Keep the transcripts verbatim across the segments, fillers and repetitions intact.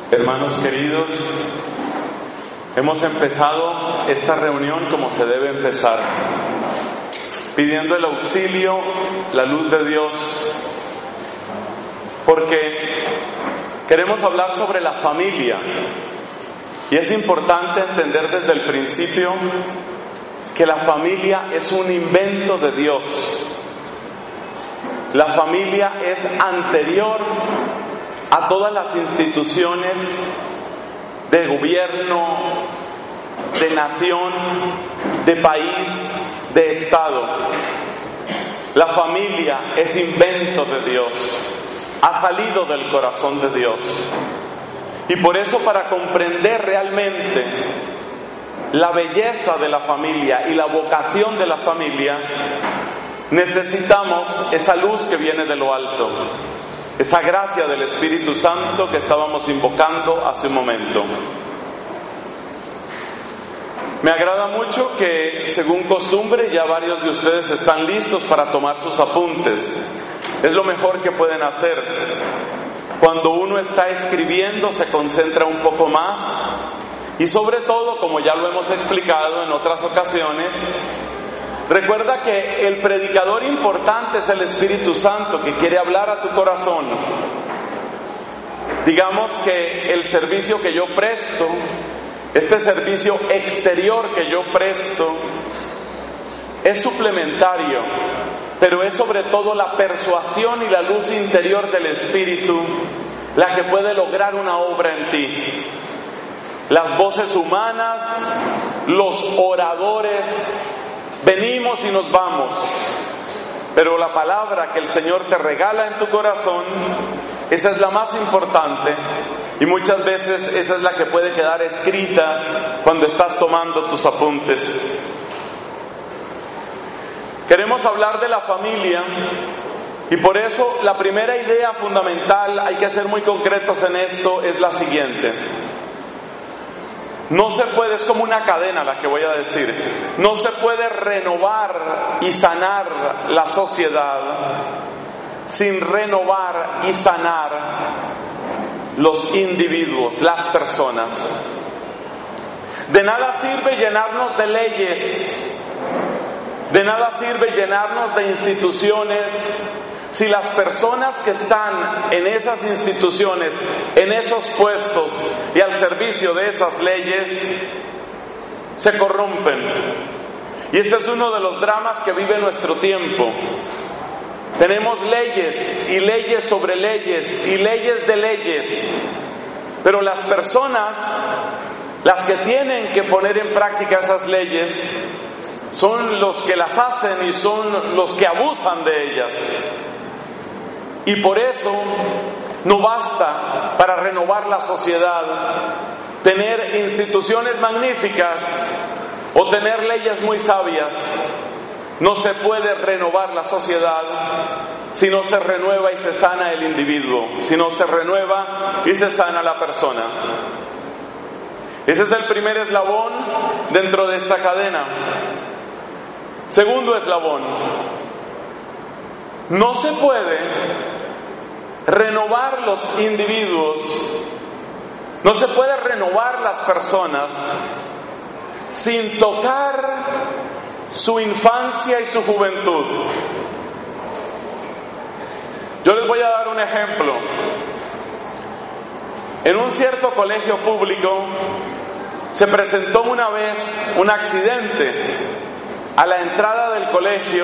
Hermanos queridos, hemos empezado esta reunión como se debe empezar, pidiendo el auxilio, la luz de Dios, porque queremos hablar sobre la familia y es importante entender desde el principio que la familia es un invento de Dios. La familia es anterior a todas las instituciones de gobierno, de nación, de país, de estado. La familia es invento de Dios, ha salido del corazón de Dios. Y por eso, para comprender realmente la belleza de la familia y la vocación de la familia, necesitamos esa luz que viene de lo alto, esa gracia del Espíritu Santo que estábamos invocando hace un momento. Me agrada mucho que, según costumbre, ya varios de ustedes están listos para tomar sus apuntes. Es lo mejor que pueden hacer. Cuando uno está escribiendo, se concentra un poco más y, sobre todo, como ya lo hemos explicado en otras ocasiones, recuerda que el predicador importante es el Espíritu Santo, que quiere hablar a tu corazón. Digamos que el servicio que yo presto, este servicio exterior que yo presto, es suplementario, pero es sobre todo la persuasión y la luz interior del Espíritu la que puede lograr una obra en ti. Las voces humanas, los oradores, venimos y nos vamos, pero la palabra que el Señor te regala en tu corazón, esa es la más importante, y muchas veces esa es la que puede quedar escrita cuando estás tomando tus apuntes. Queremos hablar de la familia, y por eso la primera idea fundamental, hay que ser muy concretos en esto, es la siguiente. No se puede, es como una cadena la que voy a decir, no se puede renovar y sanar la sociedad sin renovar y sanar los individuos, las personas. De nada sirve llenarnos de leyes, de nada sirve llenarnos de instituciones, si las personas que están en esas instituciones, en esos puestos y al servicio de esas leyes, se corrompen. Y este es uno de los dramas que vive nuestro tiempo. Tenemos leyes y leyes sobre leyes y leyes de leyes, pero las personas, las que tienen que poner en práctica esas leyes, son los que las hacen y son los que abusan de ellas. Y por eso no basta para renovar la sociedad tener instituciones magníficas o tener leyes muy sabias. No se puede renovar la sociedad si no se renueva y se sana el individuo, si no se renueva y se sana la persona. Ese es el primer eslabón dentro de esta cadena. Segundo eslabón: no se puede renovar los individuos, no se puede renovar las personas sin tocar su infancia y su juventud. Yo les voy a dar un ejemplo. En un cierto colegio público se presentó una vez un accidente. A la entrada del colegio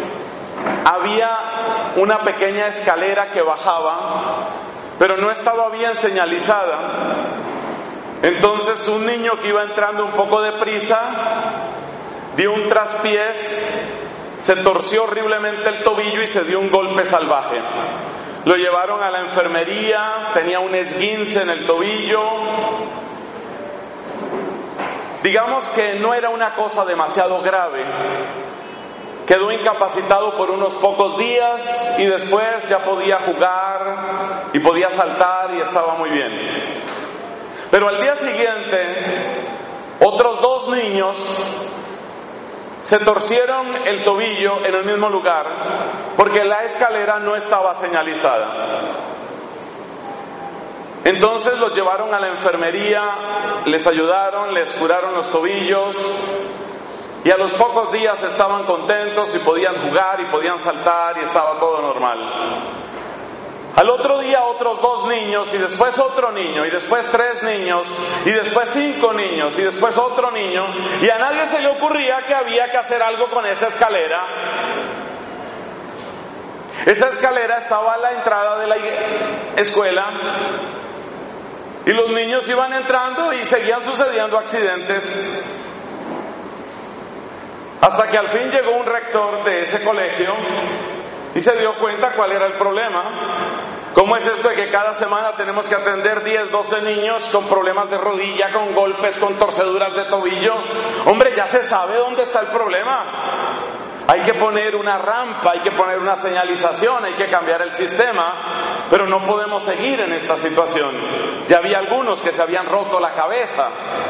había una pequeña escalera que bajaba, pero no estaba bien señalizada. Entonces un niño que iba entrando un poco deprisa dio un traspiés, se torció horriblemente el tobillo y se dio un golpe salvaje. Lo llevaron a la enfermería, tenía un esguince en el tobillo. Digamos que no era una cosa demasiado grave. Quedó incapacitado por unos pocos días y después ya podía jugar y podía saltar y estaba muy bien. Pero al día siguiente, otros dos niños se torcieron el tobillo en el mismo lugar porque la escalera no estaba señalizada. Entonces los llevaron a la enfermería, les ayudaron, les curaron los tobillos y a los pocos días estaban contentos y podían jugar y podían saltar y estaba todo normal. Al otro día otros dos niños y después otro niño y después tres niños y después cinco niños y después otro niño, y a nadie se le ocurría que había que hacer algo con esa escalera. Esa escalera estaba a la entrada de la escuela y los niños iban entrando y seguían sucediendo accidentes, hasta que al fin llegó un rector de ese colegio y se dio cuenta cuál era el problema. ¿Cómo es esto de que cada semana tenemos que atender diez, doce niños con problemas de rodilla, con golpes, con torceduras de tobillo? Hombre, ya se sabe dónde está el problema. Hay que poner una rampa, hay que poner una señalización, hay que cambiar el sistema, pero no podemos seguir en esta situación. Ya había algunos que se habían roto la cabeza.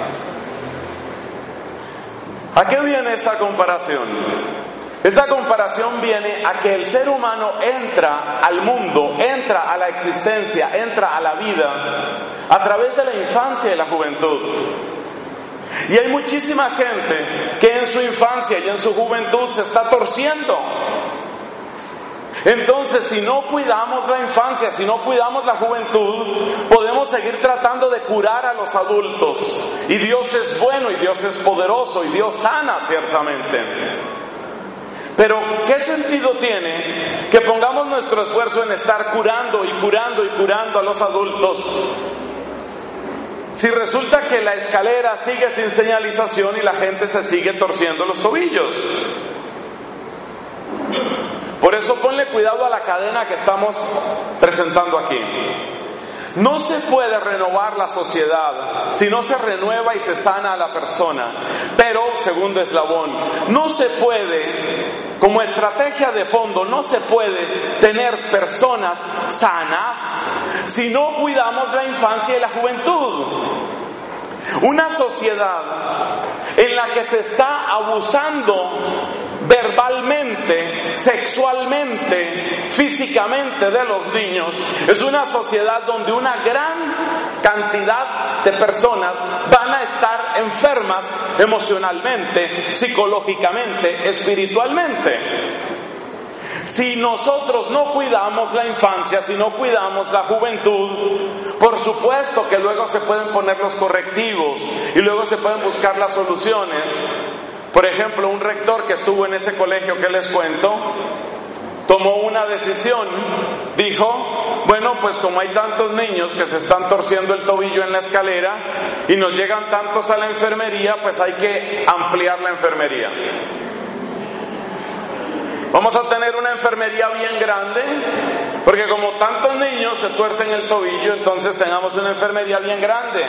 ¿A qué viene esta comparación? Esta comparación viene a que el ser humano entra al mundo, entra a la existencia, entra a la vida a través de la infancia y la juventud. Y hay muchísima gente que en su infancia y en su juventud se está torciendo. Entonces, si no cuidamos la infancia, si no cuidamos la juventud, podemos seguir tratando de curar a los adultos. Y Dios es bueno, y Dios es poderoso, y Dios sana ciertamente. Pero, ¿qué sentido tiene que pongamos nuestro esfuerzo en estar curando y curando y curando a los adultos, si resulta que la escalera sigue sin señalización y la gente se sigue torciendo los tobillos? Por eso ponle cuidado a la cadena que estamos presentando aquí. No se puede renovar la sociedad si no se renueva y se sana a la persona. Pero, segundo eslabón, no se puede, como estrategia de fondo, no se puede tener personas sanas si no cuidamos la infancia y la juventud. Una sociedad en la que se está abusando verbalmente, sexualmente, físicamente de los niños, es una sociedad donde una gran cantidad de personas van a estar enfermas emocionalmente, psicológicamente, espiritualmente. Si nosotros no cuidamos la infancia, si no cuidamos la juventud, por supuesto que luego se pueden poner los correctivos y luego se pueden buscar las soluciones. Por ejemplo, un rector que estuvo en ese colegio que les cuento, tomó una decisión. Dijo, bueno, pues como hay tantos niños que se están torciendo el tobillo en la escalera y nos llegan tantos a la enfermería, pues hay que ampliar la enfermería. Vamos a tener una enfermería bien grande, porque como tantos niños se tuercen el tobillo, entonces tengamos una enfermería bien grande.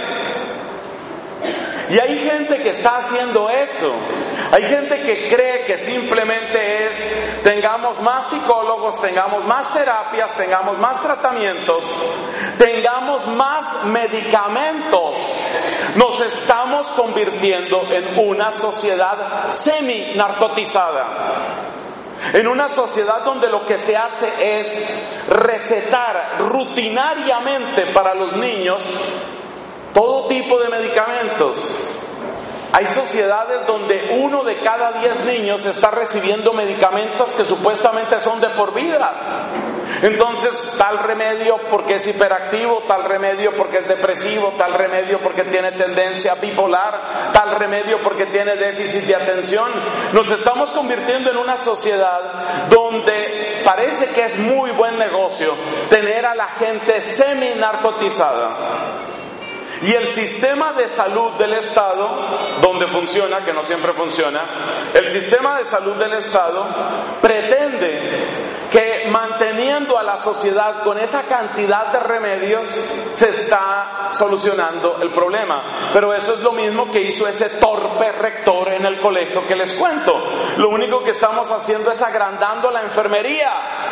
Y hay gente que está haciendo eso. Hay gente que cree que simplemente es tengamos más psicólogos, tengamos más terapias, tengamos más tratamientos, tengamos más medicamentos. Nos estamos convirtiendo en una sociedad semi-narcotizada. En una sociedad donde lo que se hace es recetar rutinariamente para los niños todo tipo de medicamentos. Hay sociedades donde uno de cada diez niños está recibiendo medicamentos que supuestamente son de por vida. Entonces, tal remedio porque es hiperactivo, tal remedio porque es depresivo, tal remedio porque tiene tendencia bipolar, tal remedio porque tiene déficit de atención. Nos estamos convirtiendo en una sociedad donde parece que es muy buen negocio tener a la gente semi-narcotizada. Y el sistema de salud del Estado, donde funciona, que no siempre funciona, el sistema de salud del Estado pretende que manteniendo a la sociedad con esa cantidad de remedios se está solucionando el problema. Pero eso es lo mismo que hizo ese torpe rector en el colegio que les cuento. Lo único que estamos haciendo es agrandando la enfermería.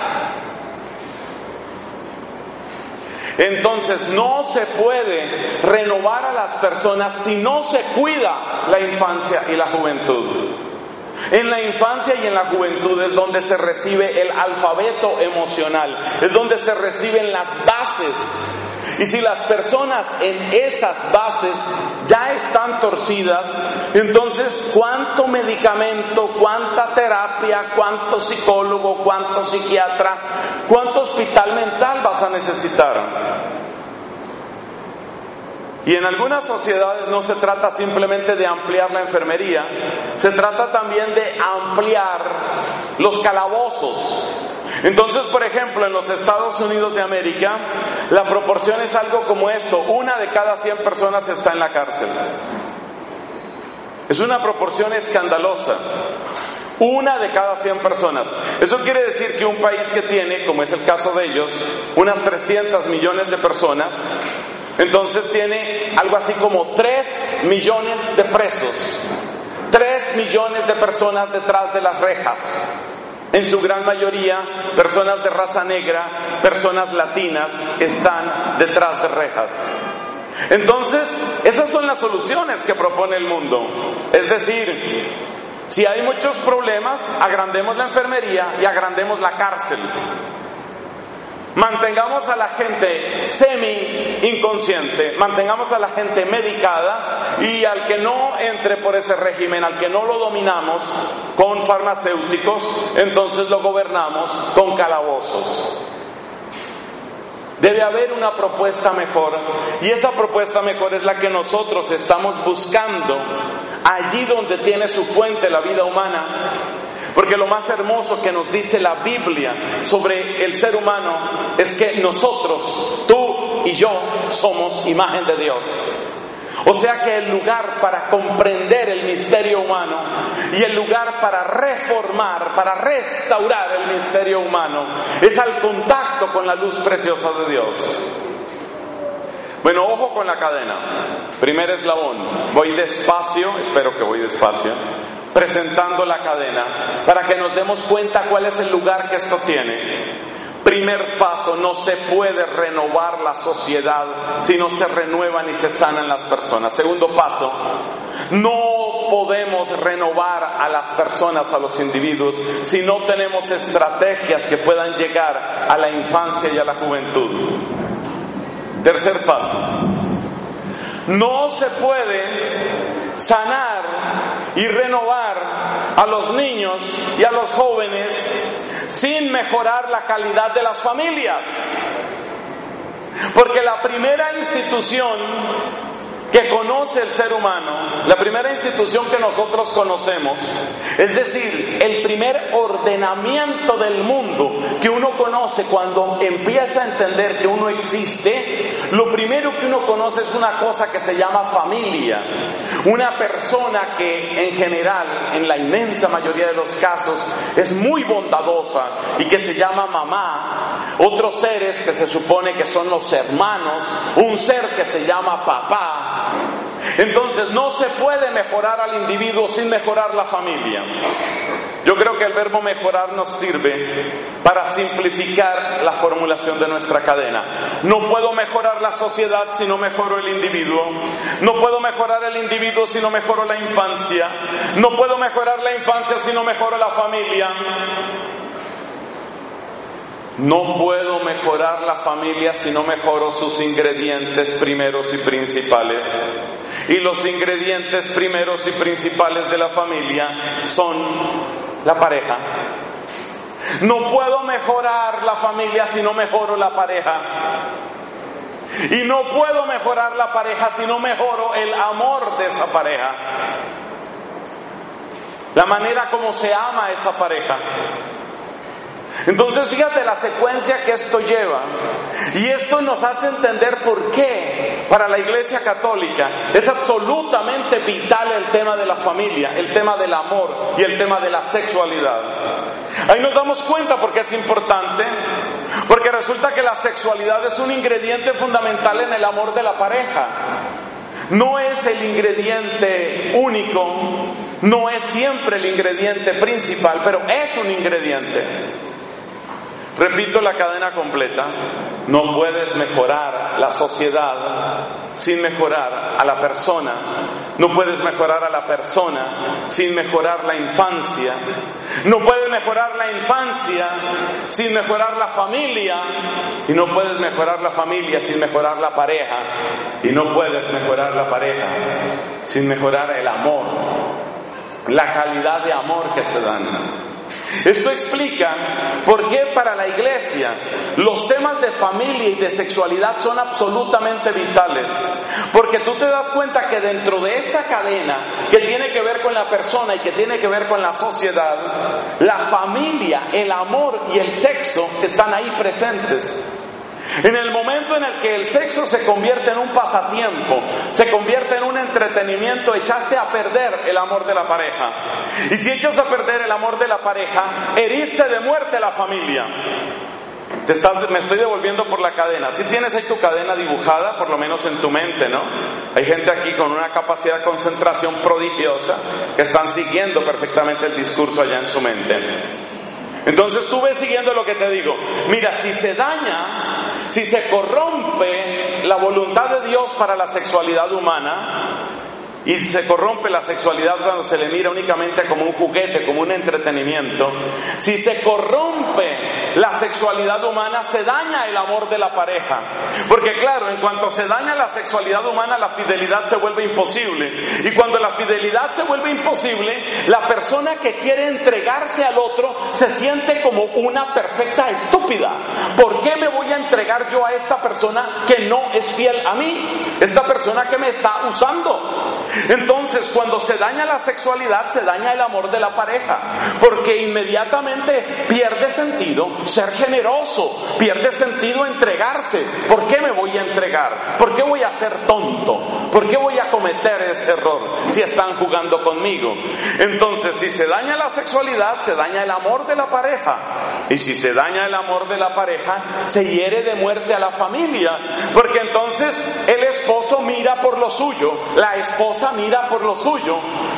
Entonces no se puede renovar a las personas si no se cuida la infancia y la juventud. En la infancia y en la juventud es donde se recibe el alfabeto emocional, es donde se reciben las bases. Y si las personas en esas bases ya están torcidas, entonces ¿cuánto medicamento, cuánta terapia, cuánto psicólogo, cuánto psiquiatra, cuánto hospital mental vas a necesitar? Y en algunas sociedades no se trata simplemente de ampliar la enfermería, se trata también de ampliar los calabozos. Entonces, por ejemplo, en los Estados Unidos de América, la proporción es algo como esto: una de cada cien personas está en la cárcel. Es una proporción escandalosa. Una de cada cien personas. Eso quiere decir que un país que tiene, como es el caso de ellos, unas trescientos millones de personas, entonces tiene algo así como tres millones de presos, tres millones de personas detrás de las rejas, en su gran mayoría personas de raza negra, personas latinas, están detrás de rejas. Entonces, esas son las soluciones que propone el mundo. Es decir, si hay muchos problemas, agrandemos la enfermería y agrandemos la cárcel. Mantengamos a la gente semi-inconsciente, mantengamos a la gente medicada, y al que no entre por ese régimen, al que no lo dominamos con farmacéuticos, entonces lo gobernamos con calabozos. Debe haber una propuesta mejor, y esa propuesta mejor es la que nosotros estamos buscando allí donde tiene su fuente la vida humana. Porque lo más hermoso que nos dice la Biblia sobre el ser humano es que nosotros, tú y yo, somos imagen de Dios. O sea que el lugar para comprender el misterio humano y el lugar para reformar, para restaurar el misterio humano, es al contacto con la luz preciosa de Dios. Bueno, ojo con la cadena. Primer eslabón. Voy despacio, espero que voy despacio, presentando la cadena para que nos demos cuenta cuál es el lugar que esto tiene. Primer paso: no se puede renovar la sociedad si no se renuevan y se sanan las personas. Segundo paso: no podemos renovar a las personas, a los individuos, si no tenemos estrategias que puedan llegar a la infancia y a la juventud. Tercer paso: no se puede sanar y renovar a los niños y a los jóvenes sin mejorar la calidad de las familias. Porque la primera institución que conoce el ser humano, la primera institución que nosotros conocemos, es decir, el primer ordenamiento del mundo que uno conoce cuando empieza a entender que uno existe, lo primero que uno conoce es una cosa que se llama familia. Una persona que en general, en la inmensa mayoría de los casos, es muy bondadosa y que se llama mamá. Otros seres que se supone que son los hermanos, un ser que se llama papá. Entonces no se puede mejorar al individuo sin mejorar la familia. Yo creo que el verbo mejorar nos sirve para simplificar la formulación de nuestra cadena. No puedo mejorar la sociedad si no mejoro el individuo. No puedo mejorar el individuo si no mejoro la infancia. No puedo mejorar la infancia si no mejoro la familia. No puedo mejorar la familia si no mejoro sus ingredientes primeros y principales. Y los ingredientes primeros y principales de la familia son la pareja. No puedo mejorar la familia si no mejoro la pareja. Y no puedo mejorar la pareja si no mejoro el amor de esa pareja. La manera como se ama a esa pareja. Entonces fíjate la secuencia que esto lleva, y esto nos hace entender por qué para la Iglesia Católica es absolutamente vital el tema de la familia, el tema del amor y el tema de la sexualidad. Ahí nos damos cuenta por qué es importante, porque resulta que la sexualidad es un ingrediente fundamental en el amor de la pareja. No es el ingrediente único, no es siempre el ingrediente principal, pero es un ingrediente. Repito la cadena completa: no puedes mejorar la sociedad sin mejorar a la persona. No puedes mejorar a la persona sin mejorar la infancia. No puedes mejorar la infancia sin mejorar la familia, y no puedes mejorar la familia sin mejorar la pareja, y no puedes mejorar la pareja sin mejorar el amor, la calidad de amor que se dan. Esto explica por qué para la iglesia los temas de familia y de sexualidad son absolutamente vitales. Porque tú te das cuenta que dentro de esa cadena que tiene que ver con la persona y que tiene que ver con la sociedad, la familia, el amor y el sexo están ahí presentes. En el momento en el que el sexo se convierte en un pasatiempo, se convierte en un entretenimiento, echaste a perder el amor de la pareja. Y si echas a perder el amor de la pareja, heriste de muerte la familia. Te estás, me estoy devolviendo por la cadena. Si tienes ahí tu cadena dibujada, por lo menos en tu mente, ¿no? Hay gente aquí con una capacidad de concentración prodigiosa que están siguiendo perfectamente el discurso allá en su mente. Entonces tú ves siguiendo lo que te digo. Mira, si se daña, si se corrompe la voluntad de Dios para la sexualidad humana, y se corrompe la sexualidad cuando se le mira únicamente como un juguete, como un entretenimiento, si se corrompe la sexualidad humana, se daña el amor de la pareja. Porque claro, en cuanto se daña la sexualidad humana, la fidelidad se vuelve imposible. Y cuando la fidelidad se vuelve imposible, la persona que quiere entregarse al otro se siente como una perfecta estúpida. ¿Por qué me voy a entregar yo a esta persona que no es fiel a mí? Esta persona que me está usando. Entonces, cuando se daña la sexualidad, se daña el amor de la pareja, porque inmediatamente pierde sentido ser generoso, pierde sentido entregarse. ¿Por qué me voy a entregar? ¿Por qué voy a ser tonto? ¿Por qué voy a cometer ese error si están jugando conmigo? Entonces, si se daña la sexualidad, se daña el amor de la pareja, y si se daña el amor de la pareja, se hiere de muerte a la familia, porque entonces el esposo mira por lo suyo, la esposa mira por lo suyo.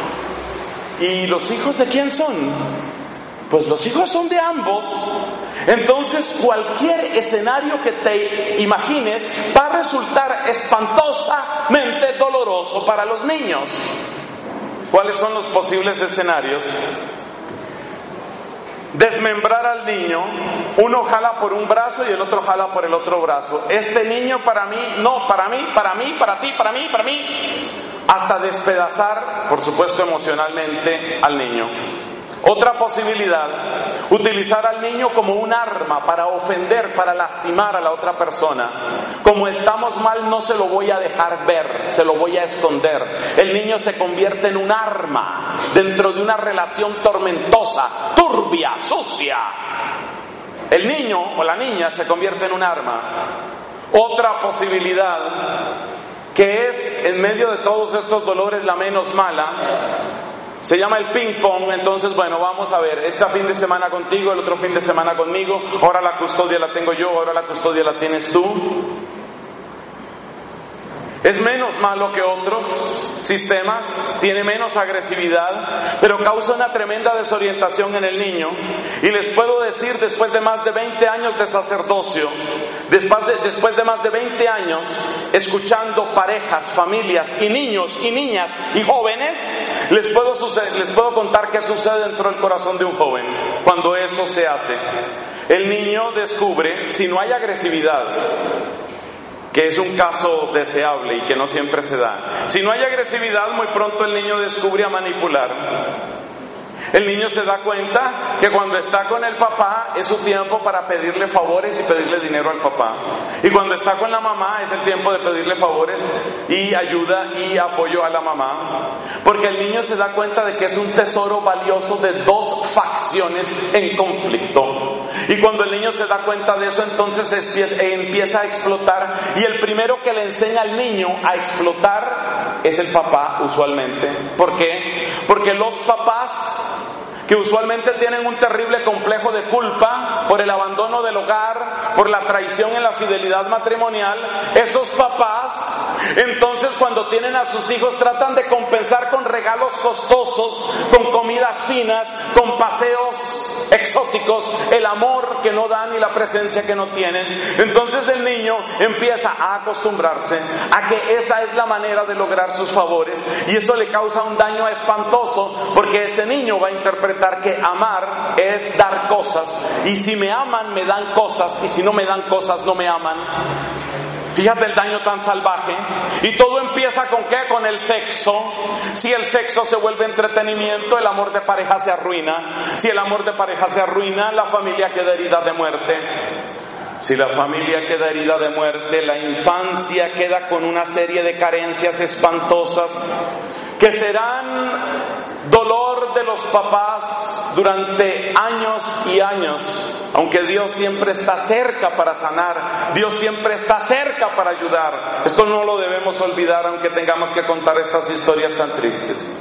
¿Y los hijos de quién son? Pues los hijos son de ambos. Entonces cualquier escenario que te imagines va a resultar espantosamente doloroso para los niños. ¿Cuáles son los posibles escenarios? Desmembrar al niño, uno jala por un brazo y el otro jala por el otro brazo. Este niño para mí, no, para mí, para mí, para ti, para mí, para mí. Hasta despedazar, por supuesto, emocionalmente al niño. Otra posibilidad, utilizar al niño como un arma para ofender, para lastimar a la otra persona. Como estamos mal, no se lo voy a dejar ver, se lo voy a esconder. El niño se convierte en un arma dentro de una relación tormentosa, turbia, sucia. El niño o la niña se convierte en un arma. Otra posibilidad, que es en medio de todos estos dolores la menos mala, se llama el ping pong. Entonces, bueno, vamos a ver, este fin de semana contigo, el otro fin de semana conmigo, ahora la custodia la tengo yo, ahora la custodia la tienes tú. Es menos malo que otros sistemas, tiene menos agresividad, pero causa una tremenda desorientación en el niño. Y les puedo decir, después de más de veinte años de sacerdocio, después de, después de más de veinte años escuchando parejas, familias y niños y niñas y jóvenes, les puedo, suceder, les puedo contar qué sucede dentro del corazón de un joven cuando eso se hace. El niño descubre, si no hay agresividad, que es un caso deseable y que no siempre se da. Si no hay agresividad, muy pronto el niño descubre a manipular. El niño se da cuenta que cuando está con el papá es su tiempo para pedirle favores y pedirle dinero al papá. Y cuando está con la mamá es el tiempo de pedirle favores y ayuda y apoyo a la mamá. Porque el niño se da cuenta de que es un tesoro valioso de dos facciones en conflicto. Y cuando el niño se da cuenta de eso, entonces empieza a explotar. Y el primero que le enseña al niño a explotar es el papá, usualmente. ¿Por qué? Porque los papás, que usualmente tienen un terrible complejo de culpa por el abandono del hogar, por la traición en la fidelidad matrimonial, esos papás, entonces cuando tienen a sus hijos tratan de compensar con regalos costosos, con comidas finas, con paseos exóticos, el amor que no dan y la presencia que no tienen. Entonces el niño empieza a acostumbrarse a que esa es la manera de lograr sus favores, y eso le causa un daño espantoso, porque ese niño va a interpretar interpretar que amar es dar cosas, y si me aman me dan cosas, y si no me dan cosas no me aman. Fíjate el daño tan salvaje. Y todo empieza ¿con qué? Con el sexo. Si el sexo se vuelve entretenimiento, el amor de pareja se arruina. Si el amor de pareja se arruina, la familia queda herida de muerte. Si la familia queda herida de muerte, la infancia queda con una serie de carencias espantosas que serán dolor de los papás durante años y años. Aunque Dios siempre está cerca para sanar, Dios siempre está cerca para ayudar. Esto no lo debemos olvidar, aunque tengamos que contar estas historias tan tristes.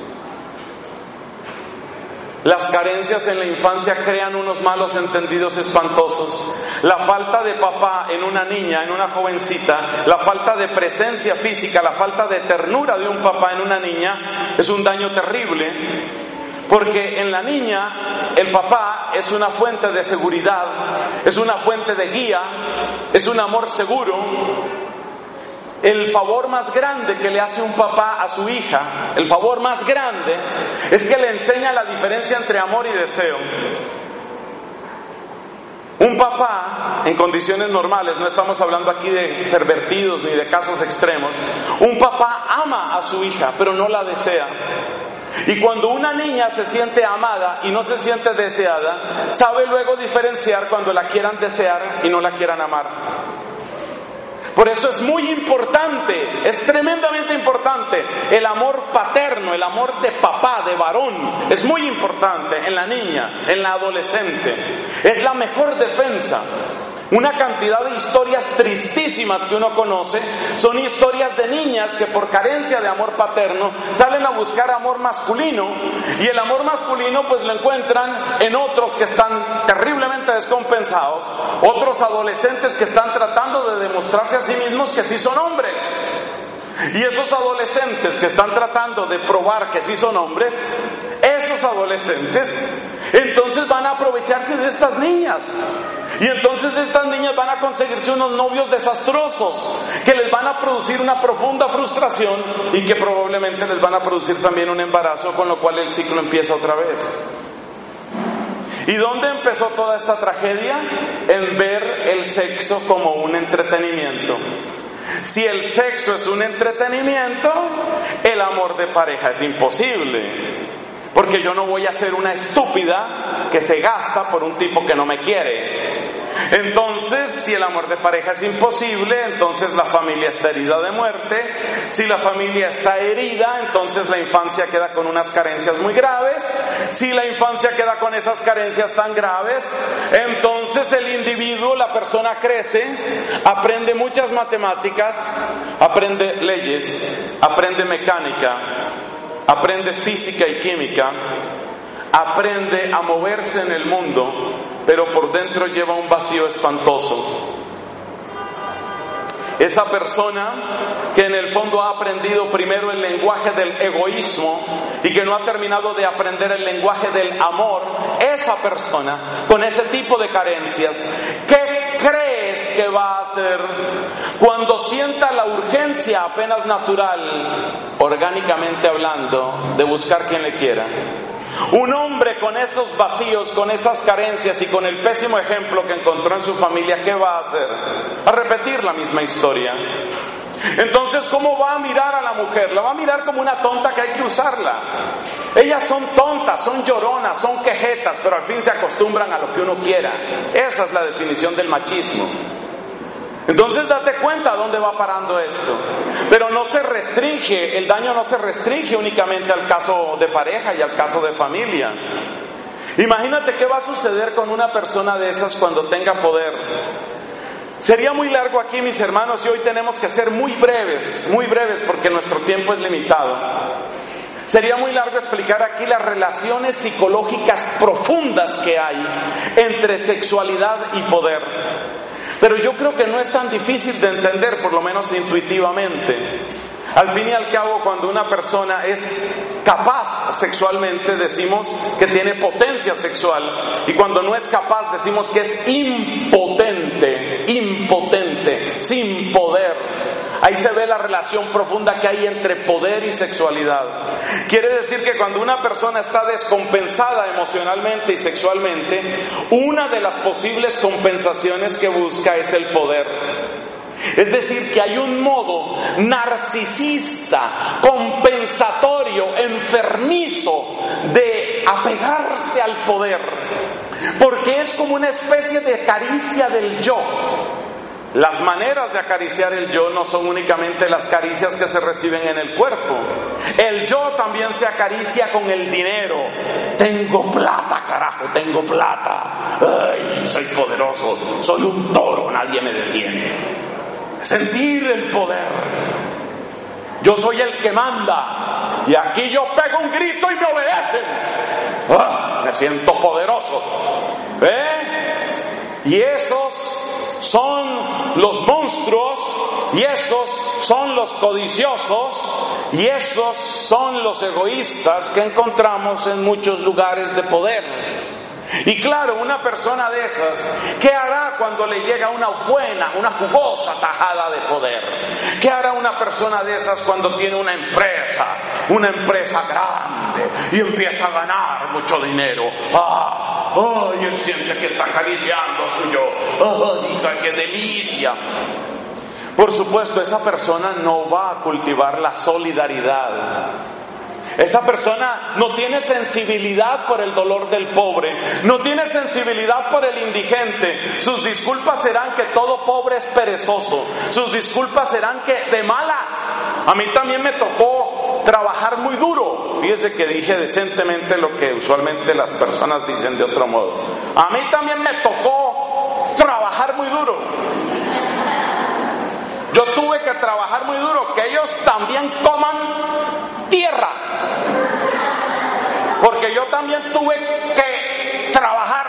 Las carencias en la infancia crean unos malos entendidos espantosos. La falta de papá en una niña, en una jovencita, la falta de presencia física, la falta de ternura de un papá en una niña es un daño terrible, porque en la niña el papá es una fuente de seguridad, es una fuente de guía, es un amor seguro. El favor más grande que le hace un papá a su hija, el favor más grande, es que le enseña la diferencia entre amor y deseo. Un papá, en condiciones normales, no estamos hablando aquí de pervertidos ni de casos extremos, un papá ama a su hija, pero no la desea. Y cuando una niña se siente amada y no se siente deseada, sabe luego diferenciar cuando la quieran desear y no la quieran amar. Por eso es muy importante, es tremendamente importante el amor paterno, el amor de papá, de varón. Es muy importante en la niña, en la adolescente. Es la mejor defensa. Una cantidad de historias tristísimas que uno conoce son historias de niñas que por carencia de amor paterno salen a buscar amor masculino, y el amor masculino pues lo encuentran en otros que están terriblemente descompensados, otros adolescentes que están tratando de demostrarse a sí mismos que sí son hombres. Y esos adolescentes que están tratando de probar que sí son hombres, esos adolescentes entonces van a aprovecharse de estas niñas. Y entonces estas niñas van a conseguirse unos novios desastrosos que les van a producir una profunda frustración y que probablemente les van a producir también un embarazo, con lo cual el ciclo empieza otra vez. ¿Y dónde empezó toda esta tragedia? En ver el sexo como un entretenimiento. Si el sexo es un entretenimiento, el amor de pareja es imposible. Porque yo no voy a ser una estúpida que se gasta por un tipo que no me quiere. Entonces, si el amor de pareja es imposible, entonces la familia está herida de muerte. Si la familia está herida, entonces la infancia queda con unas carencias muy graves. Si la infancia queda con esas carencias tan graves, entonces el individuo, la persona crece, aprende muchas matemáticas, aprende leyes, aprende mecánica, aprende física y química, aprende a moverse en el mundo, pero por dentro lleva un vacío espantoso. Esa persona que en el fondo ha aprendido primero el lenguaje del egoísmo y que no ha terminado de aprender el lenguaje del amor, esa persona con ese tipo de carencias, ¿qué crees que va a hacer cuando sienta la urgencia apenas natural, orgánicamente hablando, de buscar quien le quiera? Un hombre con esos vacíos, con esas carencias y con el pésimo ejemplo que encontró en su familia, ¿qué va a hacer? A repetir la misma historia. Entonces, ¿cómo va a mirar a la mujer? La va a mirar como una tonta que hay que usarla. Ellas son tontas, son lloronas, son quejetas, pero al fin se acostumbran a lo que uno quiera. Esa es la definición del machismo. Entonces date cuenta a dónde va parando esto. Pero no se restringe, el daño no se restringe únicamente al caso de pareja y al caso de familia. Imagínate qué va a suceder con una persona de esas cuando tenga poder. Sería muy largo aquí, mis hermanos, y hoy tenemos que ser muy breves, muy breves porque nuestro tiempo es limitado. Sería muy largo explicar aquí las relaciones psicológicas profundas que hay entre sexualidad y poder. Pero yo creo que no es tan difícil de entender, por lo menos intuitivamente. Al fin y al cabo, cuando una persona es capaz sexualmente, decimos que tiene potencia sexual. Y cuando no es capaz, decimos que es impotente, impotente, sin poder. Ahí se ve la relación profunda que hay entre poder y sexualidad. Quiere decir que cuando una persona está descompensada emocionalmente y sexualmente, una de las posibles compensaciones que busca es el poder. Es decir, que hay un modo narcisista, compensatorio, enfermizo de apegarse al poder, porque es como una especie de caricia del yo. Las maneras de acariciar el yo no son únicamente las caricias que se reciben en el cuerpo. El yo también se acaricia con el dinero. Tengo plata, carajo, tengo plata. Ay, soy poderoso, soy un toro, nadie me detiene. Sentir el poder. Yo soy el que manda. Y aquí yo pego un grito y me obedecen. ¡Ah! Me siento poderoso. ¿Eh? Y esos son los monstruos, y esos son los codiciosos, y esos son los egoístas que encontramos en muchos lugares de poder. Y claro, una persona de esas, ¿qué hará cuando le llega una buena, una jugosa tajada de poder? ¿Qué hará una persona de esas cuando tiene una empresa, una empresa grande y empieza a ganar mucho dinero? ¡Ah! ¡Oh! Y él siente que está acariciando a su yo. ¡Oh, hija, qué delicia! Por supuesto, esa persona no va a cultivar la solidaridad. Esa persona no tiene sensibilidad por el dolor del pobre, no tiene sensibilidad por el indigente. Sus disculpas serán que todo pobre es perezoso. Sus disculpas serán que de malas. A mí también me tocó trabajar muy duro. Fíjese que dije decentemente lo que usualmente las personas dicen de otro modo. A mí también me tocó trabajar muy duro. Yo tuve que trabajar muy duro, que ellos también coman tierra, porque yo también tuve que trabajar.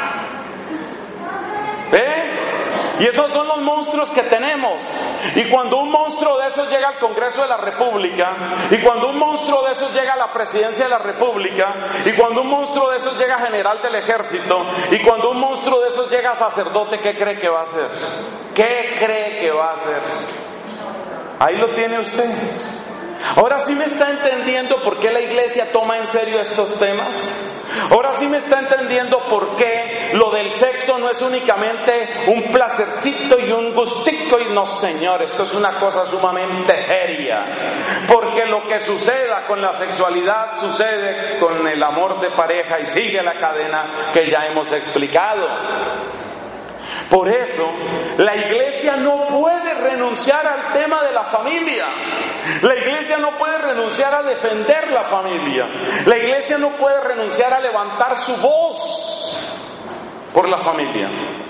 ¿Eh? Y esos son los monstruos que tenemos. Y cuando un monstruo de esos llega al Congreso de la República, y cuando un monstruo de esos llega a la Presidencia de la República, y cuando un monstruo de esos llega a General del Ejército, y cuando un monstruo de esos llega a sacerdote, ¿qué cree que va a hacer? ¿Qué cree que va a hacer? Ahí lo tiene usted. Ahora sí me está entendiendo por qué la iglesia toma en serio estos temas. Ahora sí me está entendiendo por qué lo del sexo no es únicamente un placercito y un gustico. Y no, señor, esto es una cosa sumamente seria. Porque lo que suceda con la sexualidad sucede con el amor de pareja y sigue la cadena que ya hemos explicado. Por eso, la iglesia no puede renunciar al tema de la familia. La iglesia no puede renunciar a defender la familia. La iglesia no puede renunciar a levantar su voz por la familia.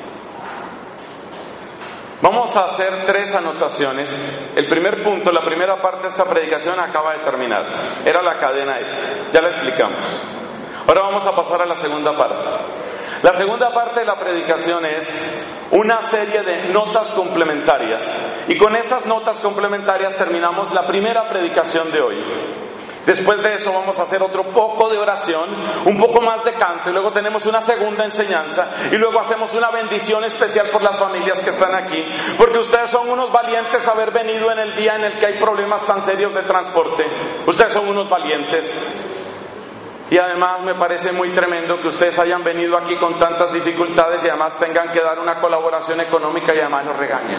Vamos a hacer tres anotaciones. El primer punto, la primera parte de esta predicación acaba de terminar. Era la cadena esa. Ya la explicamos. Ahora vamos a pasar a la segunda parte. La segunda parte de la predicación es una serie de notas complementarias. Y con esas notas complementarias terminamos la primera predicación de hoy. Después de eso vamos a hacer otro poco de oración, un poco más de canto, y luego tenemos una segunda enseñanza, y luego hacemos una bendición especial por las familias que están aquí, porque ustedes son unos valientes haber venido en el día en el que hay problemas tan serios de transporte. Ustedes son unos valientes. Y además me parece muy tremendo que ustedes hayan venido aquí con tantas dificultades y además tengan que dar una colaboración económica y además nos regañen.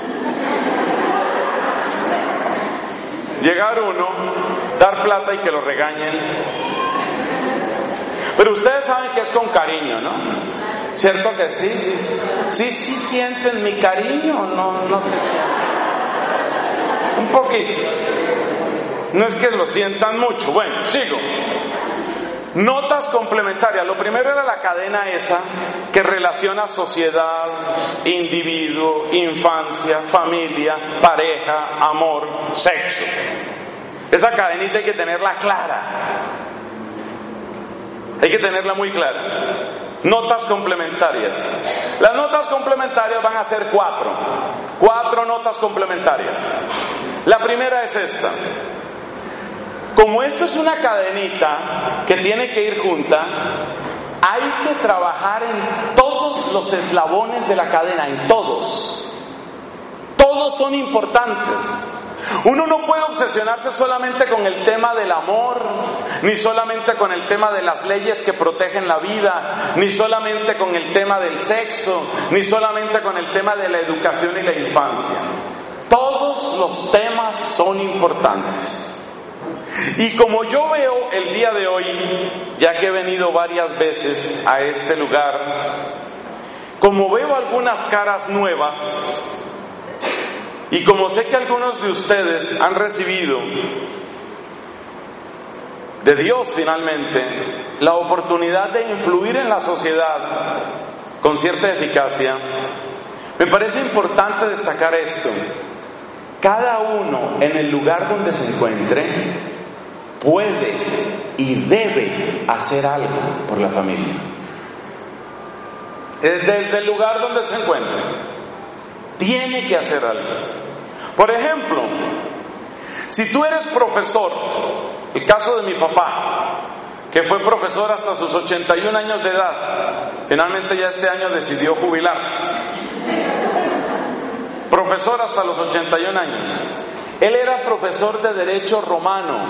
Llegar uno, dar plata y que lo regañen. Pero ustedes saben que es con cariño, ¿no? ¿Cierto que sí? Sí, sí, sí, sí sienten mi cariño, no, no se sienten. Un poquito. No es que lo sientan mucho. Bueno, sigo. Notas complementarias. Lo primero era la cadena esa que relaciona sociedad, individuo, infancia, familia, pareja, amor, sexo. Esa cadenita hay que tenerla clara. Hay que tenerla muy clara. Notas complementarias. Las notas complementarias van a ser cuatro. Cuatro notas complementarias. La primera es esta. Como esto es una cadenita que tiene que ir junta, hay que trabajar en todos los eslabones de la cadena, en todos. Todos todos son importantes. Uno no puede obsesionarse solamente con el tema del amor, ni solamente con el tema de las leyes que protegen la vida, ni solamente con el tema del sexo, ni solamente con el tema de la educación y la infancia. Todos los temas son importantes. Y como yo veo el día de hoy, ya que he venido varias veces a este lugar, como veo algunas caras nuevas, y como sé que algunos de ustedes han recibido de Dios finalmente la oportunidad de influir en la sociedad con cierta eficacia, me parece importante destacar esto. Cada uno en el lugar donde se encuentre puede y debe hacer algo por la familia. Desde el lugar donde se encuentre, tiene que hacer algo. Por ejemplo, si tú eres profesor, el caso de mi papá, que fue profesor hasta sus ochenta y un años de edad, finalmente ya este año decidió jubilarse. Profesor hasta los ochenta y un años. Él era profesor de Derecho Romano.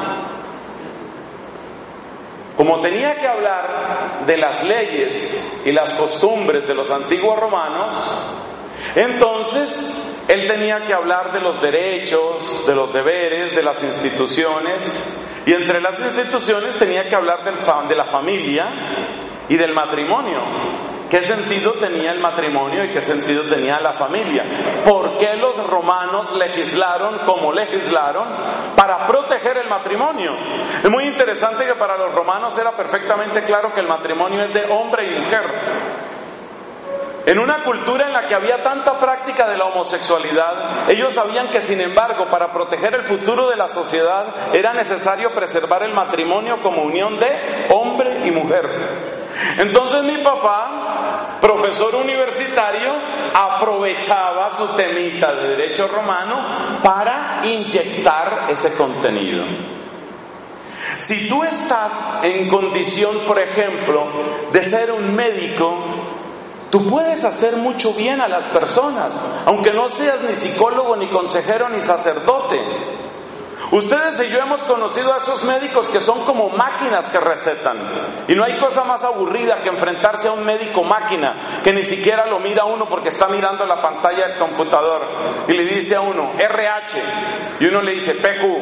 Como tenía que hablar de las leyes y las costumbres de los antiguos romanos, entonces él tenía que hablar de los derechos, de los deberes, de las instituciones, y entre las instituciones tenía que hablar del, de la familia y del matrimonio. ¿Qué sentido tenía el matrimonio y qué sentido tenía la familia? ¿Por qué los romanos legislaron como legislaron para proteger el matrimonio? Es muy interesante que para los romanos era perfectamente claro que el matrimonio es de hombre y mujer. En una cultura en la que había tanta práctica de la homosexualidad, ellos sabían que, sin embargo, para proteger el futuro de la sociedad era necesario preservar el matrimonio como unión de hombre y mujer. Entonces mi papá, profesor universitario, aprovechaba su temita de derecho romano para inyectar ese contenido. Si tú estás en condición, por ejemplo, de ser un médico, tú puedes hacer mucho bien a las personas, aunque no seas ni psicólogo, ni consejero, ni sacerdote. Ustedes y yo hemos conocido a esos médicos que son como máquinas que recetan. Y no hay cosa más aburrida que enfrentarse a un médico máquina que ni siquiera lo mira a uno porque está mirando la pantalla del computador y le dice a uno R H y uno le dice P Q.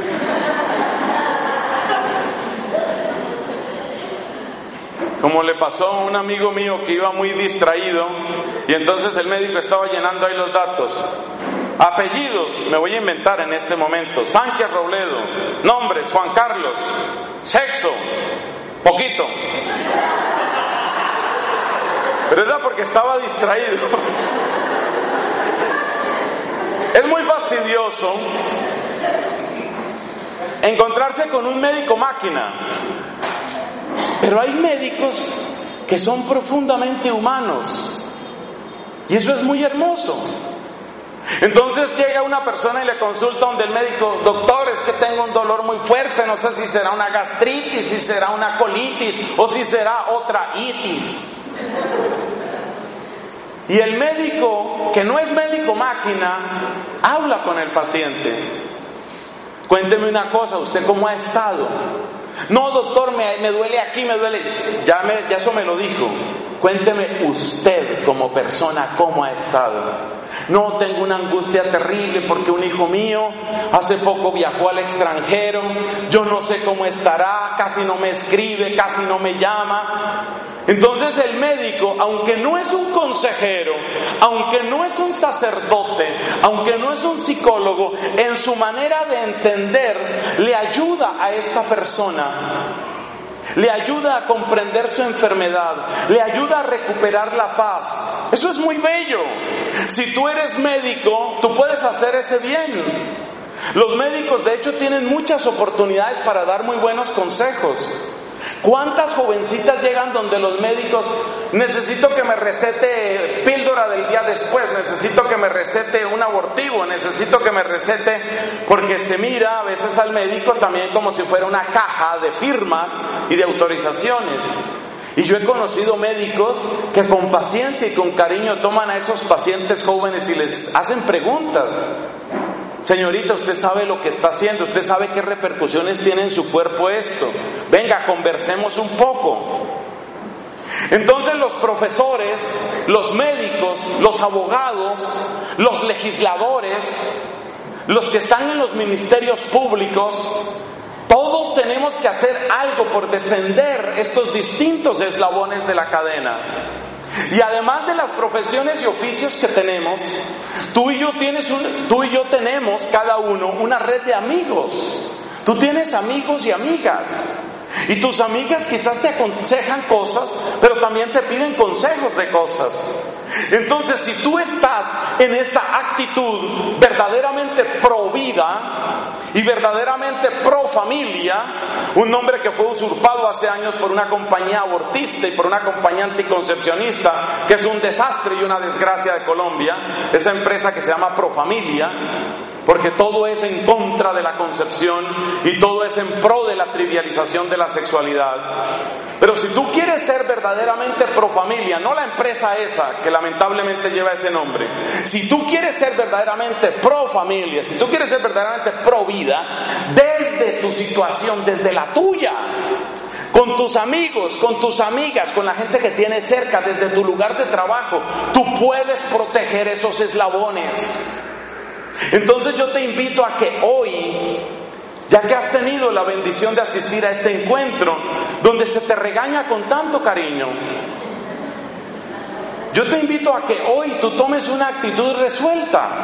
Como le pasó a un amigo mío que iba muy distraído y entonces el médico estaba llenando ahí los datos. Apellidos, me voy a inventar en este momento: Sánchez Robledo. Nombres: Juan Carlos. Sexo: poquito. Pero era porque estaba distraído. Es muy fastidioso encontrarse con un médico máquina. Pero hay médicos que son profundamente humanos y eso es muy hermoso. Entonces llega una persona y le consulta donde el médico: doctor, es que tengo un dolor muy fuerte, no sé si será una gastritis, si será una colitis o si será otra itis. Y el médico, que no es médico máquina, habla con el paciente. Cuénteme una cosa, ¿usted cómo ha estado? No, doctor, me, me duele aquí, me duele. Ya, me, ya eso me lo dijo. Cuénteme usted como persona cómo ha estado. No, tengo una angustia terrible porque un hijo mío hace poco viajó al extranjero. Yo no sé cómo estará, casi no me escribe, casi no me llama. Entonces el médico, aunque no es un consejero, aunque no es un sacerdote, aunque no es un psicólogo, en su manera de entender le ayuda a esta persona, le ayuda a comprender su enfermedad, le ayuda a recuperar la paz. Eso es muy bello. Si tú eres médico, tú puedes hacer ese bien. Los médicos, de hecho, tienen muchas oportunidades para dar muy buenos consejos. ¿Cuántas jovencitas llegan donde los médicos? Necesito que me recete píldora del día después, necesito que me recete un abortivo, necesito que me recete, porque se mira a veces al médico también como si fuera una caja de firmas y de autorizaciones. Y yo he conocido médicos que con paciencia y con cariño toman a esos pacientes jóvenes y les hacen preguntas. Señorita, usted sabe lo que está haciendo, usted sabe qué repercusiones tiene en su cuerpo esto. Venga, conversemos un poco. Entonces los profesores, los médicos, los abogados, los legisladores, los que están en los ministerios públicos, todos tenemos que hacer algo por defender estos distintos eslabones de la cadena. Y además de las profesiones y oficios que tenemos, tú y yo tienes un, tú y yo tenemos cada uno una red de amigos. Tú tienes amigos y amigas. Y tus amigas quizás te aconsejan cosas, pero también te piden consejos de cosas. Entonces, si tú estás en esta actitud verdaderamente pro vida y verdaderamente pro familia, un nombre que fue usurpado hace años por una compañía abortista y por una compañía anticoncepcionista, que es un desastre y una desgracia de Colombia, esa empresa que se llama Pro Familia, porque todo es en contra de la concepción y todo es en pro de la trivialización de la sexualidad. Pero si tú quieres ser verdaderamente pro familia, no la empresa esa que lamentablemente lleva ese nombre, si tú quieres ser verdaderamente pro familia, si tú quieres ser verdaderamente pro vida, desde tu situación, desde la tuya, con tus amigos, con tus amigas, con la gente que tienes cerca, desde tu lugar de trabajo, tú puedes proteger esos eslabones. Entonces yo te invito a que hoy, ya que has tenido la bendición de asistir a este encuentro, donde se te regaña con tanto cariño, yo te invito a que hoy tú tomes una actitud resuelta.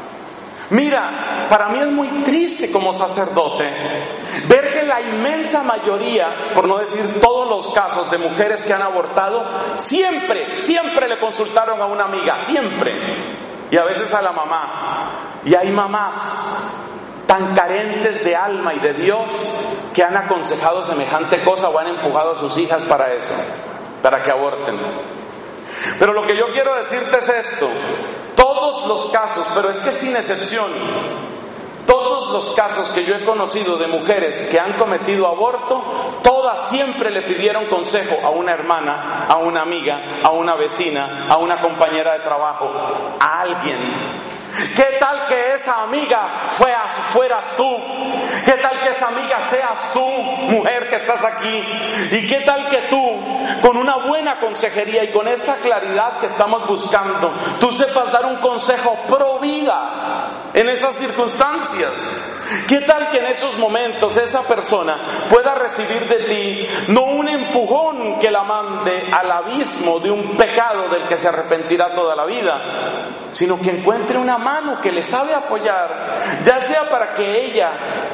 Mira, para mí es muy triste como sacerdote ver que la inmensa mayoría, por no decir todos los casos de mujeres que han abortado, siempre, siempre le consultaron a una amiga, siempre, y a veces a la mamá. Y hay mamás tan carentes de alma y de Dios que han aconsejado semejante cosa o han empujado a sus hijas para eso, para que aborten. Pero lo que yo quiero decirte es esto: todos los casos, pero es que sin excepción, todos los casos que yo he conocido de mujeres que han cometido aborto, todas siempre le pidieron consejo a una hermana, a una amiga, a una vecina, a una compañera de trabajo, a alguien. ¿Qué tal que esa amiga fueras, fueras tú? ¿Qué tal que esa amiga seas tú, mujer que estás aquí? ¿Y qué tal que tú, con una buena consejería y con esta claridad que estamos buscando, tú sepas dar un consejo pro vida en esas circunstancias? ¿Qué tal que en esos momentos esa persona pueda recibir de ti no un empujón que la mande al abismo de un pecado del que se arrepentirá toda la vida, sino que encuentre una mano que le sabe apoyar, ya sea para que ella,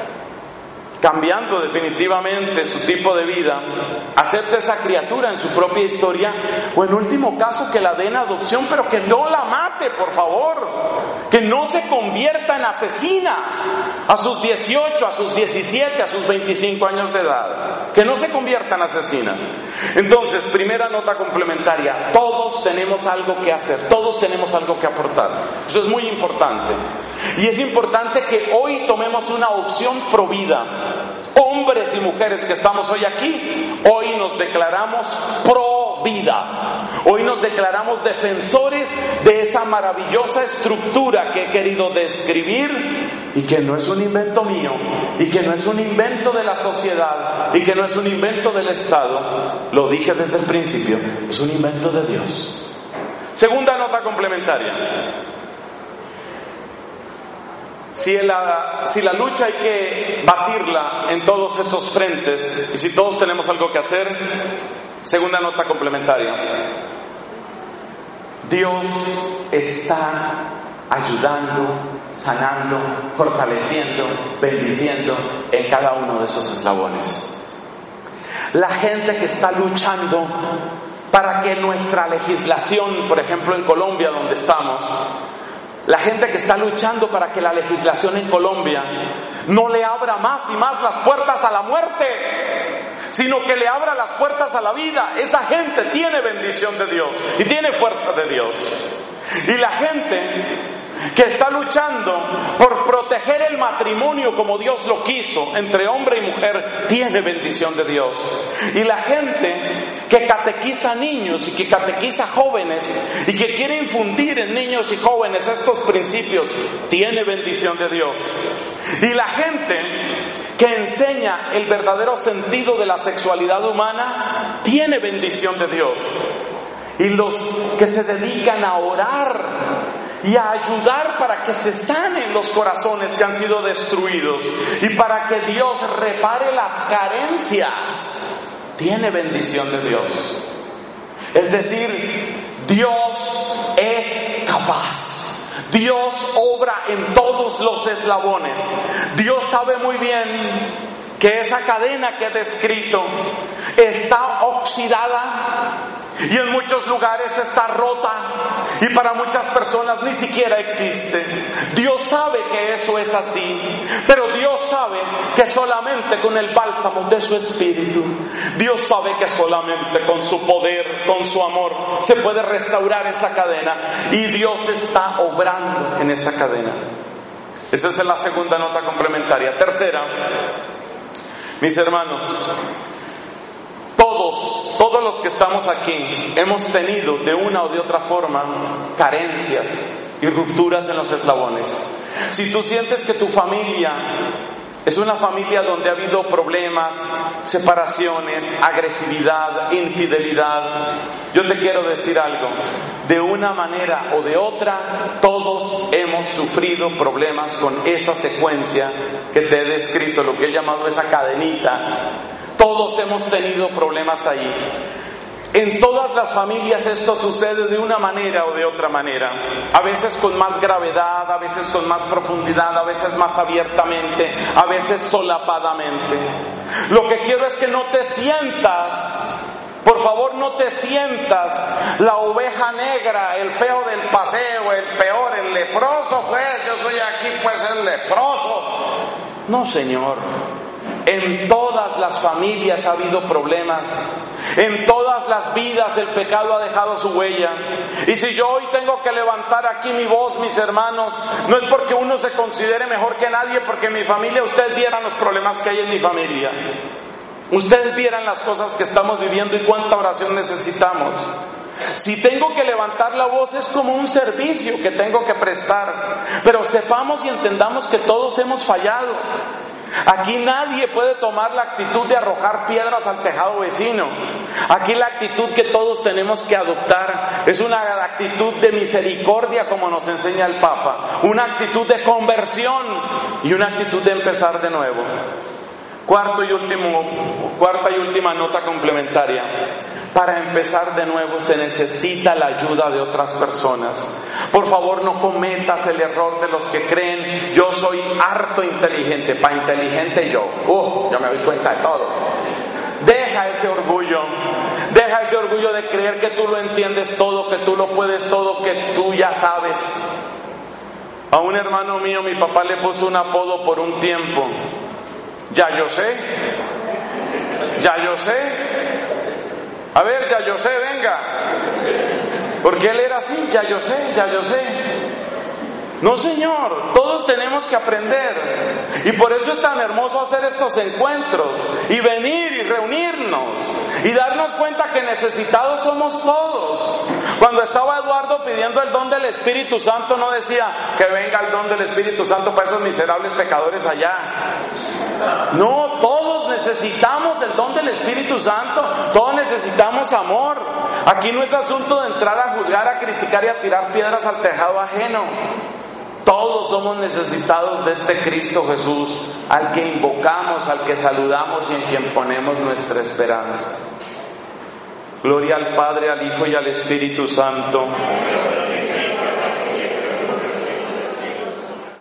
cambiando definitivamente su tipo de vida, acepte esa criatura en su propia historia, o en último caso que la dé en adopción, pero que no la mate, por favor, que no se convierta en asesina a sus dieciocho, a sus diecisiete, a sus veinticinco años de edad, que no se convierta en asesina. Entonces, primera nota complementaria: todos tenemos algo que hacer, todos tenemos algo que aportar. Eso es muy importante, y es importante que hoy tomemos una opción pro vida. Hombres y mujeres que estamos hoy aquí, hoy nos declaramos pro vida. Hoy nos declaramos defensores de esa maravillosa estructura que he querido describir, y que no es un invento mío, y que no es un invento de la sociedad, y que no es un invento del Estado. Lo dije desde el principio, es un invento de Dios. Segunda nota complementaria: Si la, si la lucha hay que batirla en todos esos frentes, y si todos tenemos algo que hacer, segunda nota complementaria: Dios está ayudando, sanando, fortaleciendo, bendiciendo en cada uno de esos eslabones. La gente que está luchando para que nuestra legislación, por ejemplo en Colombia donde estamos, la gente que está luchando para que la legislación en Colombia no le abra más y más las puertas a la muerte, sino que le abra las puertas a la vida, esa gente tiene bendición de Dios y tiene fuerza de Dios. Y la gente que está luchando por proteger el matrimonio como Dios lo quiso, entre hombre y mujer, tiene bendición de Dios. Y la gente que catequiza niños y que catequiza jóvenes y que quiere infundir en niños y jóvenes estos principios, tiene bendición de Dios. Y la gente que enseña el verdadero sentido de la sexualidad humana, tiene bendición de Dios. Y los que se dedican a orar y a ayudar para que se sanen los corazones que han sido destruidos y para que Dios repare las carencias, tiene bendición de Dios. Es decir, Dios es capaz. Dios obra en todos los eslabones. Dios sabe muy bien que esa cadena que he descrito está oxidada y en muchos lugares está rota y para muchas personas ni siquiera existe. Dios sabe que eso es así, pero Dios sabe que solamente con el bálsamo de su Espíritu, Dios sabe que solamente con su poder, con su amor, se puede restaurar esa cadena, y Dios está obrando en esa cadena. Esa es la segunda nota complementaria. Tercera, mis hermanos, todos, todos los que estamos aquí hemos tenido de una o de otra forma carencias y rupturas en los eslabones. Si tú sientes que tu familia es una familia donde ha habido problemas, separaciones, agresividad, infidelidad, yo te quiero decir algo. De una manera o de otra, todos hemos sufrido problemas con esa secuencia que te he descrito, lo que he llamado esa cadenita. Todos hemos tenido problemas ahí. En todas las familias esto sucede de una manera o de otra manera. A veces con más gravedad, a veces con más profundidad, a veces más abiertamente, a veces solapadamente. Lo que quiero es que no te sientas, por favor no te sientas la oveja negra, el feo del paseo, el peor, el leproso, pues yo soy aquí pues el leproso. No, Señor. En todas las familias ha habido problemas. En todas las vidas el pecado ha dejado su huella. Y si yo hoy tengo que levantar aquí mi voz, mis hermanos, no es porque uno se considere mejor que nadie, porque en mi familia ustedes vieran los problemas que hay en mi familia. Ustedes vieran las cosas que estamos viviendo y cuánta oración necesitamos. Si tengo que levantar la voz es como un servicio que tengo que prestar. Pero sepamos y entendamos que todos hemos fallado. Aquí nadie puede tomar la actitud de arrojar piedras al tejado vecino. Aquí la actitud que todos tenemos que adoptar es una actitud de misericordia, como nos enseña el Papa, una actitud de conversión y una actitud de empezar de nuevo. Cuarto y último, cuarta y última nota complementaria. Para empezar de nuevo se necesita la ayuda de otras personas. Por favor, no cometas el error de los que creen: yo soy harto inteligente, pa' inteligente yo. Uh, ya me doy cuenta de todo. Deja ese orgullo, deja ese orgullo de creer que tú lo entiendes todo, que tú lo puedes todo, que tú ya sabes. A un hermano mío, mi papá le puso un apodo por un tiempo: ya yo sé, ya yo sé. A ver, ya yo sé, venga. Porque él era así, ya yo sé, ya yo sé. No, Señor, todos tenemos que aprender. Y por eso es tan hermoso hacer estos encuentros y venir y reunirnos y darnos cuenta que necesitados somos todos. Cuando estaba Eduardo pidiendo el don del Espíritu Santo, no decía que venga el don del Espíritu Santo para esos miserables pecadores allá. No, todos necesitamos el don del Espíritu Santo, todos necesitamos amor. Aquí no es asunto de entrar a juzgar, a criticar y a tirar piedras al tejado ajeno. Todos somos necesitados de este Cristo Jesús, al que invocamos, al que saludamos y en quien ponemos nuestra esperanza. Gloria al Padre, al Hijo y al Espíritu Santo.